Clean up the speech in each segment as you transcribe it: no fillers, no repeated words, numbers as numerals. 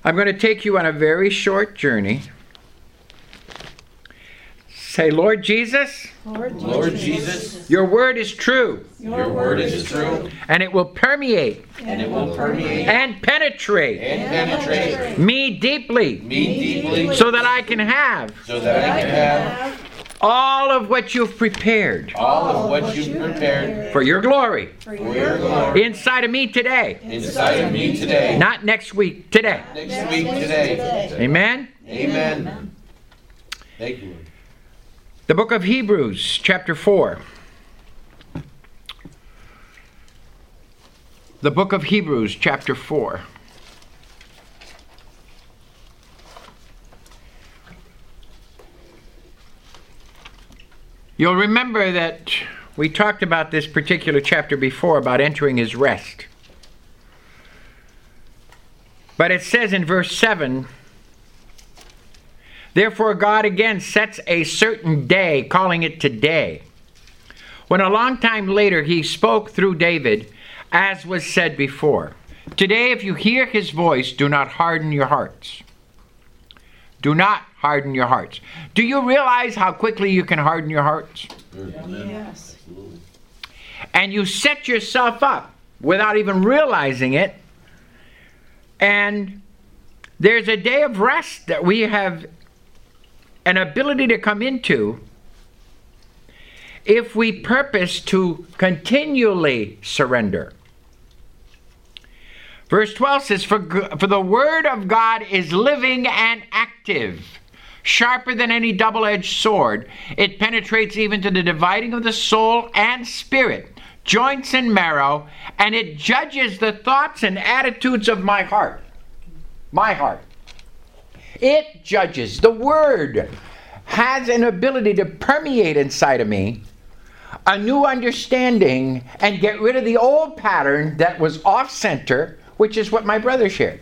I'm going to take you on a very short journey. Say, Lord Jesus, Lord Jesus, your word is true. your word is true, And it will permeate and it will permeate and penetrate and penetrate me deeply me deeply, so that I can have so that I can have all of what you've prepared all of what you've prepared for your glory for your glory inside of me today. inside of me today, Not next week, today. next week, today. Amen? Amen. Thank you, Lord. The book of Hebrews, chapter 4. The book of Hebrews, chapter 4. You'll remember that we talked about this particular chapter before, about entering his rest. But it says in verse 7, therefore God again sets a certain day, calling it today, when a long time later he spoke through David, as was said before. Today, if you hear his voice, do not harden your hearts. Do not harden your hearts. Do you realize how quickly you can harden your hearts? Yes. And you set yourself up without even realizing it. And there's a day of rest that we have an ability to come into if we purpose to continually surrender. Verse 12 says, for the word of God is living and active, sharper than any double-edged sword. It penetrates even to the dividing of the soul and spirit, joints and marrow, and it judges the thoughts and attitudes of my heart. My heart. It judges. The word has an ability to permeate inside of me a new understanding and get rid of the old pattern that was off center, which is what my brother shared.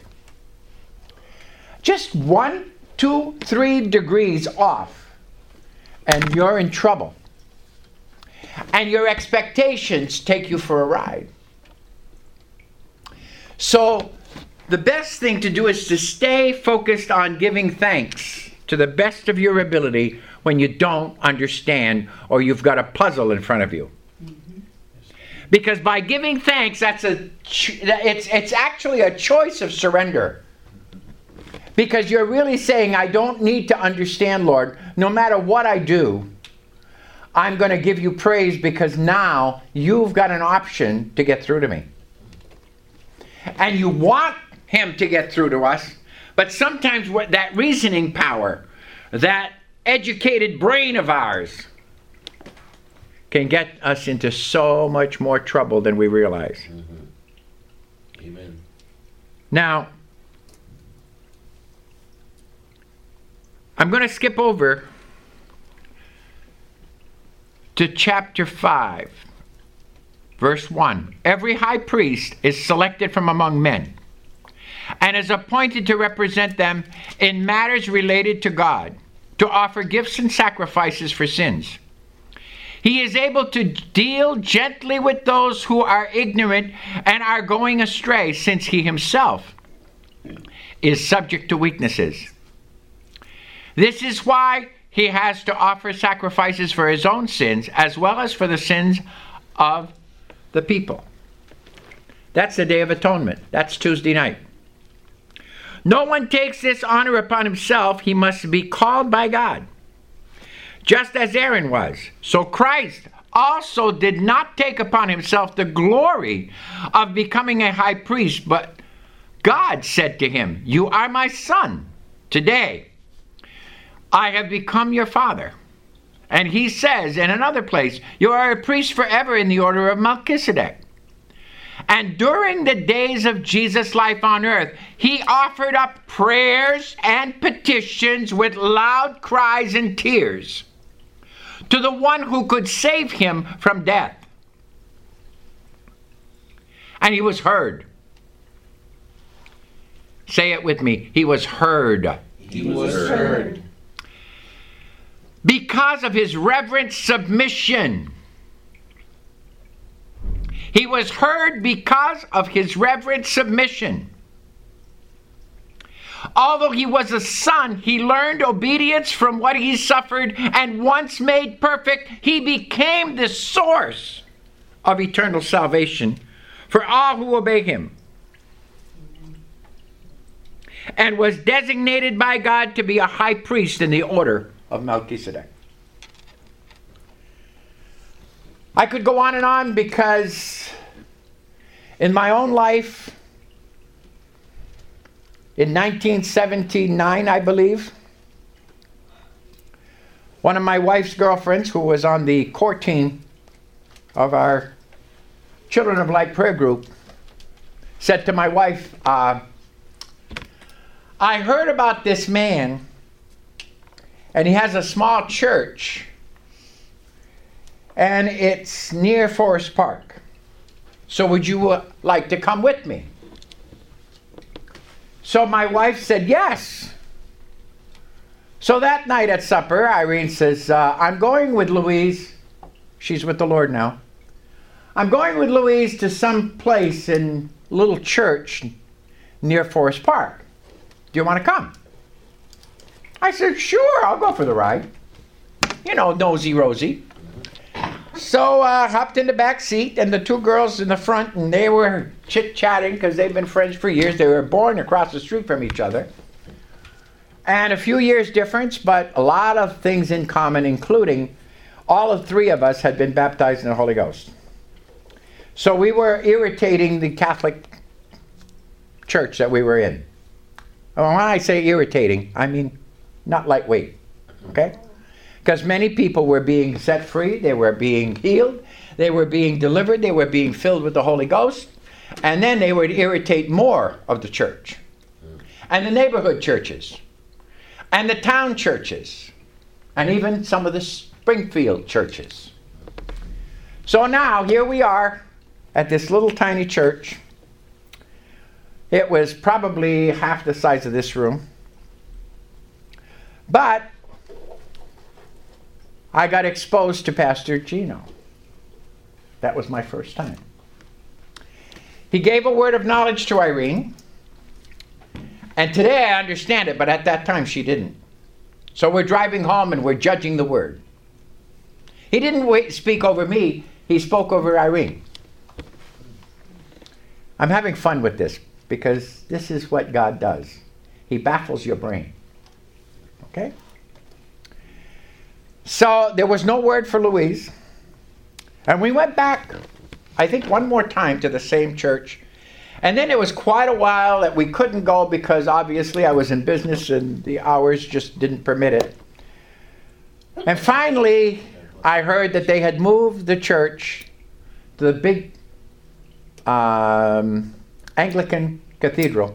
Just 1, 2, 3 degrees off, and you're in trouble. And your expectations take you for a ride. So the best thing to do is to stay focused on giving thanks to the best of your ability when you don't understand or you've got a puzzle in front of you. Because by giving thanks, it's actually a choice of surrender. Because you're really saying, I don't need to understand, Lord. No matter what I do, I'm going to give you praise because now you've got an option to get through to me. And you want him to get through to us, but sometimes that reasoning power, that educated brain of ours, can get us into so much more trouble than we realize. Mm-hmm. Amen. Now, I'm going to skip over to chapter 5, verse 1. Every high priest is selected from among men and is appointed to represent them in matters related to God, to offer gifts and sacrifices for sins. He is able to deal gently with those who are ignorant and are going astray, since he himself is subject to weaknesses. This is why he has to offer sacrifices for his own sins as well as for the sins of the people. That's the Day of Atonement. That's Tuesday night. No one takes this honor upon himself. He must be called by God, just as Aaron was. So Christ also did not take upon himself the glory of becoming a high priest, but God said to him, you are my son. Today I have become your father. And he says in another place, you are a priest forever in the order of Melchizedek. And during the days of Jesus' life on earth, he offered up prayers and petitions with loud cries and tears to the one who could save him from death. And he was heard. Say it with me. He was heard. He was heard. Because of his reverent submission. He was heard because of his reverent submission. Although he was a son, he learned obedience from what he suffered, and once made perfect, he became the source of eternal salvation for all who obey him, and was designated by God to be a high priest in the order of Melchizedek. I could go on because in my own life, in 1979, I believe, one of my wife's girlfriends, who was on the core team of our Children of Light prayer group, said to my wife, I heard about this man, and he has a small church, and it's near Forest Park. So would you like to come with me? So my wife said yes. So that night at supper, Irene says, I'm going with Louise. She's with the Lord now. I'm going with Louise to some place in a little church near Forest Park. Do you want to come? I said, sure, I'll go for the ride. You know, nosy Rosie. So hopped in the back seat, and the two girls in the front, and they were chit-chatting because they've been friends for years. They were born across the street from each other. And a few years difference, but a lot of things in common, including all of three of us had been baptized in the Holy Ghost. So we were irritating the Catholic church that we were in. And when I say irritating, I mean not lightweight, okay? Because many people were being set free, they were being healed, they were being delivered, they were being filled with the Holy Ghost, and then they would irritate more of the church. And the neighborhood churches, and the town churches, and even some of the Springfield churches. So now, here we are at this little tiny church. It was probably half the size of this room. But I got exposed to Pastor Gino. That was my first time. He gave a word of knowledge to Irene. And today I understand it, but at that time she didn't. So we're driving home and we're judging the word. He didn't speak over me, he spoke over Irene. I'm having fun with this because this is what God does. He baffles your brain. Okay? So there was no word for Louise. And we went back, I think, one more time to the same church. And then it was quite a while that we couldn't go because obviously I was in business and the hours just didn't permit it. And finally, I heard that they had moved the church to the big Anglican Cathedral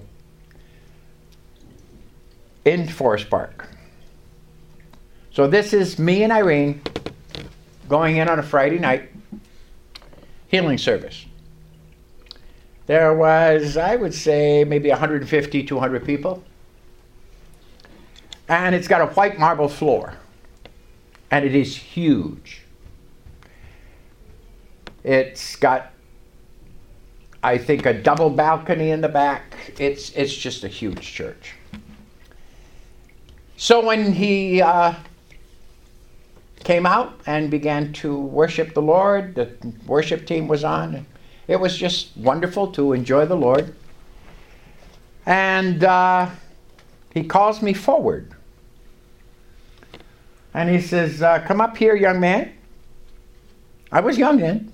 in Forest Park. So this is me and Irene going in on a Friday night healing service. There was, I would say, maybe 150, 200 people. And it's got a white marble floor. And it is huge. It's got, I think, a double balcony in the back. It's just a huge church. So when he came out and began to worship the Lord, the worship team was on. It was just wonderful to enjoy the Lord. And he calls me forward. And he says, come up here, young man. I was young then.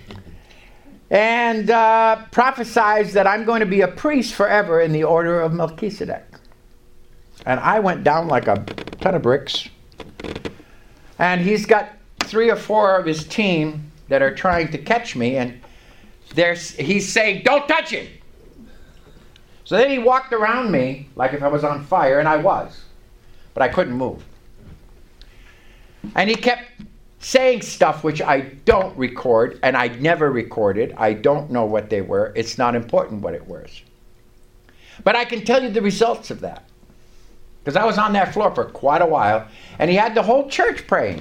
And prophesies that I'm going to be a priest forever in the order of Melchizedek. And I went down like a ton of bricks. And he's got 3 or 4 of his team that are trying to catch me. And he's saying, don't touch him. So then he walked around me like if I was on fire, and I was. But I couldn't move. And he kept saying stuff which I don't record, and I never recorded. I don't know what they were. It's not important what it was. But I can tell you the results of that. Because I was on that floor for quite a while, and he had the whole church praying.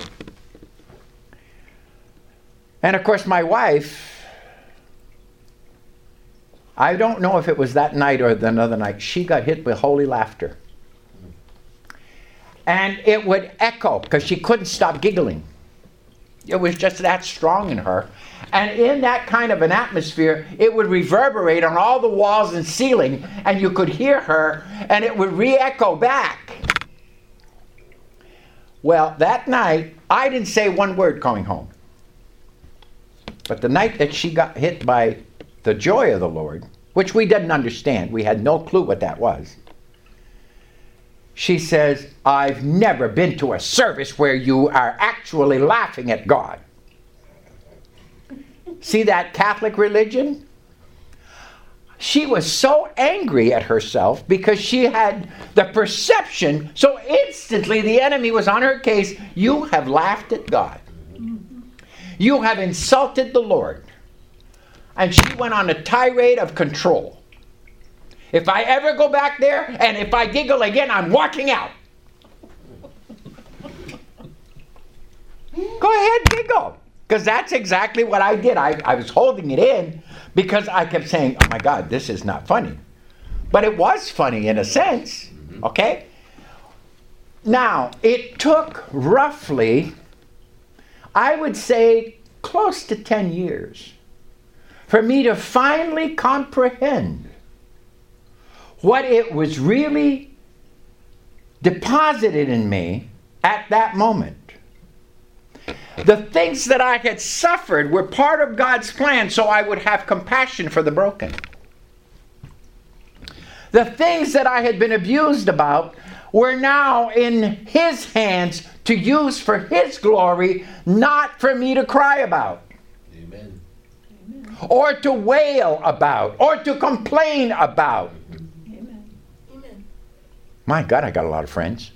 And of course my wife, I don't know if it was that night or another night, she got hit with holy laughter. And it would echo because she couldn't stop giggling. It was just that strong in her. And in that kind of an atmosphere, it would reverberate on all the walls and ceiling, and you could hear her, and it would re-echo back. Well, that night, I didn't say one word going home. But the night that she got hit by the joy of the Lord, which we didn't understand, we had no clue what that was, she says, I've never been to a service where you are actually laughing at God. See that Catholic religion? She was so angry at herself because she had the perception, so instantly the enemy was on her case. You have laughed at God. You have insulted the Lord. And she went on a tirade of control. If I ever go back there, and if I giggle again, I'm walking out. Go ahead, giggle. Because that's exactly what I did. I was holding it in because I kept saying, oh my God, this is not funny. But it was funny in a sense. Okay? Now, it took roughly, I would say, close to 10 years for me to finally comprehend what it was really deposited in me at that moment. The things that I had suffered were part of God's plan so I would have compassion for the broken. The things that I had been abused about were now in His hands to use for His glory, not for me to cry about. Amen. Or to wail about, or to complain about. Amen. Amen. My God, I got a lot of friends.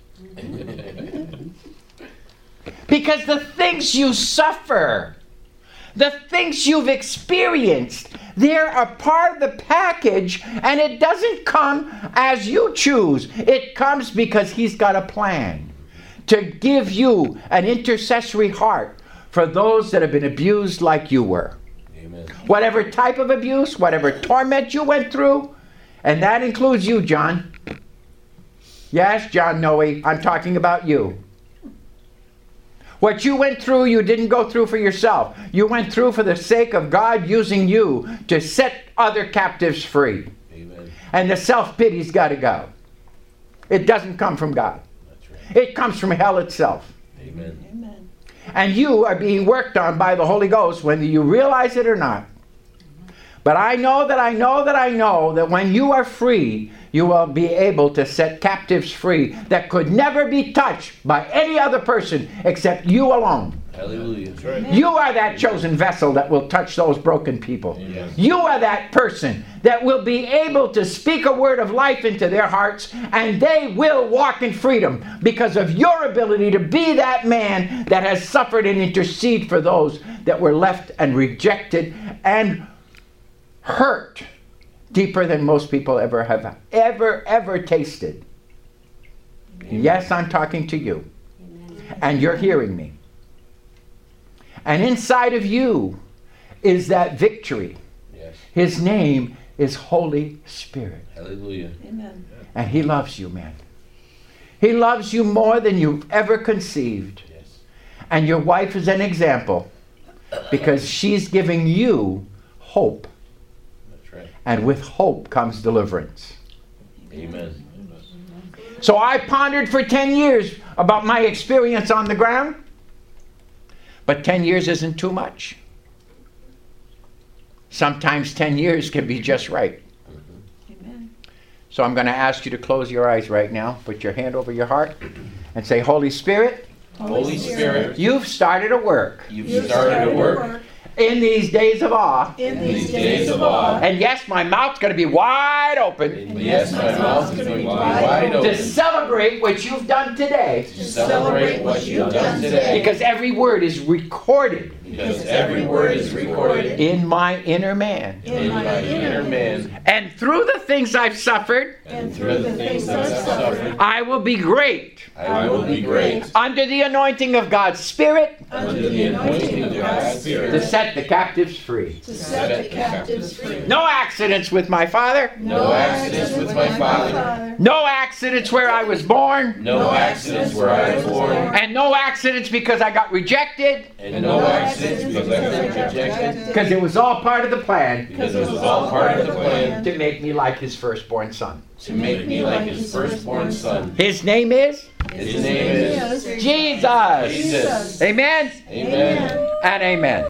Because the things you suffer, the things you've experienced, they're a part of the package, and it doesn't come as you choose. It comes because He's got a plan to give you an intercessory heart for those that have been abused like you were. Amen. Whatever type of abuse, whatever torment you went through, and that includes you, John. Yes, John Noe, I'm talking about you. What you went through, you didn't go through for yourself. You went through for the sake of God using you to set other captives free. Amen. And the self-pity's got to go. It doesn't come from God. That's right. It comes from hell itself. Amen. Amen. And you are being worked on by the Holy Ghost, whether you realize it or not. But I know that when you are free, you will be able to set captives free that could never be touched by any other person except you alone. Hallelujah. That's right. You are that chosen vessel that will touch those broken people. Amen. You are that person that will be able to speak a word of life into their hearts, and they will walk in freedom because of your ability to be that man that has suffered and intercede for those that were left and rejected and hurt deeper than most people ever have ever tasted. Amen. Yes, I'm talking to you. And you're hearing me. And inside of you is that victory. Yes. His name is Holy Spirit. Hallelujah. Amen. And He loves you, man. He loves you more than you've ever conceived. Yes. And your wife is an example because she's giving you hope. That's right. And with hope comes deliverance. Amen. So I pondered for 10 years about my experience on the ground. But 10 years isn't too much. Sometimes 10 years can be just right. Amen. So I'm going to ask you to close your eyes right now. Put your hand over your heart and say, Holy Spirit, Holy Spirit, you've started a work you've started to work in these days of awe. In these days of awe. And yes, my mouth's going to be wide open And yes, my mouth is going to be wide to open celebrate what you've done today. to celebrate what you've done today. Because every word is recorded Because every word is recorded in my inner man. in my inner man. And through the things I've suffered, And through the things I've suffered, I will be great I will be great under the anointing of God's Spirit under the anointing of God's to Spirit set the captives free. to set the captives free. No accidents with my Father. No accidents with my Father. No accidents accidents where I was born. No accidents where I was born. And no accidents because I got rejected. And no accidents because I got rejected. Because it was all part of the plan Because it was all part of the plan to make me like his firstborn son. to make me like his firstborn son. His name is His name is Jesus. Jesus. Amen Amen. and amen.